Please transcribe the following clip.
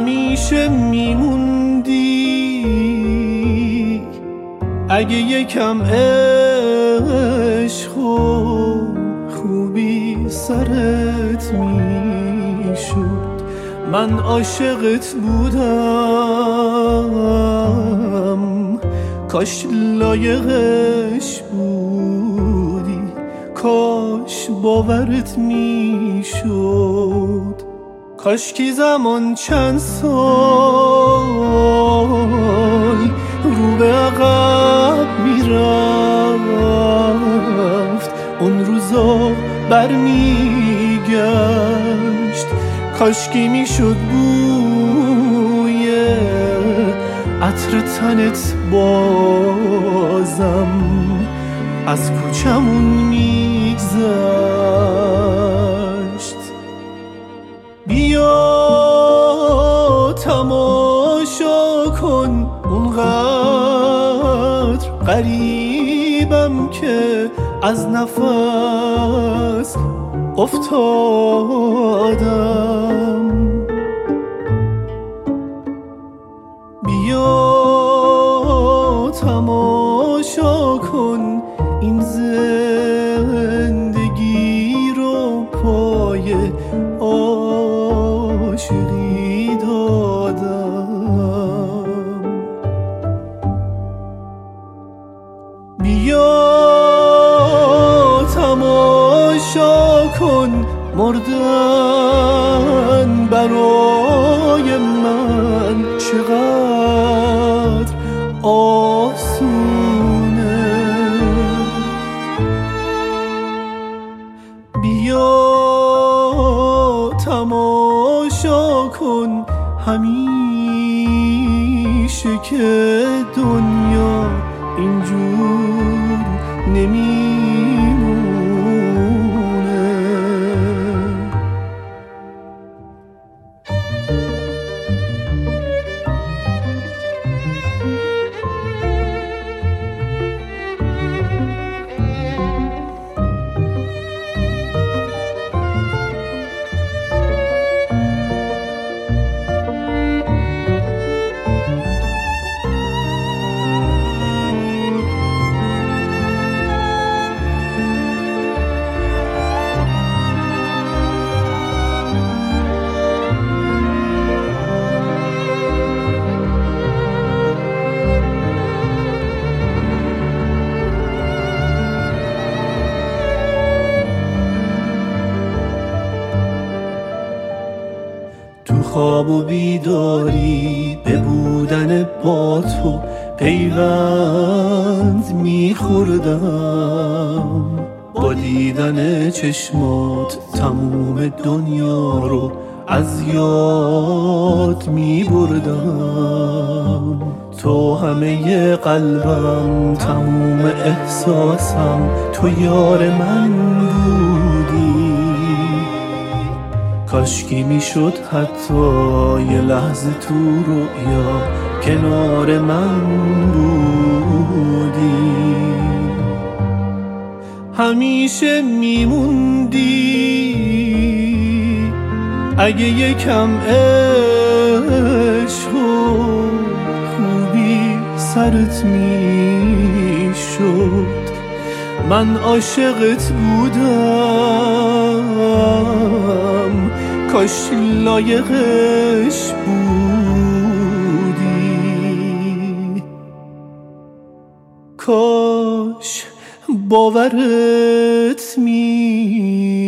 همیشه میموندی اگه یکم عشق و خوبی سرت میشد. من عاشقت بودم کاش لایقش بودی، کاش باورت میشد. کاش کی زمان چند سال رو به عقب میرفت، اون روزا برمیگشت. کاش کی میشد بوی عطر تنت بازم از کوچمون میگذشت. بیا تماشا کن، اونقدر غریبم که از نفس افتادم. بیا تماشا کن این زندگی رو، پای عاشقی دادم. بیا تماشا کن مردن برای من چقدر آسونه. بیا تماشا کن همیشه که دنیا اینجور نمیمونه. خواب و بیداری به بودن با تو پیوند میخوردم. با دیدن چشمات تموم دنیا رو از یاد میبردم. تو همه قلبم، تموم احساسم، تو یار من بودی. کاشکی میشد حتی یه لحظه تو رویا کنار من بودی. همیشه میموندی اگه یکم عشق و خوبی سرت میشد. من عاشقت بودم کاش لایقش بودی، کاش باورت می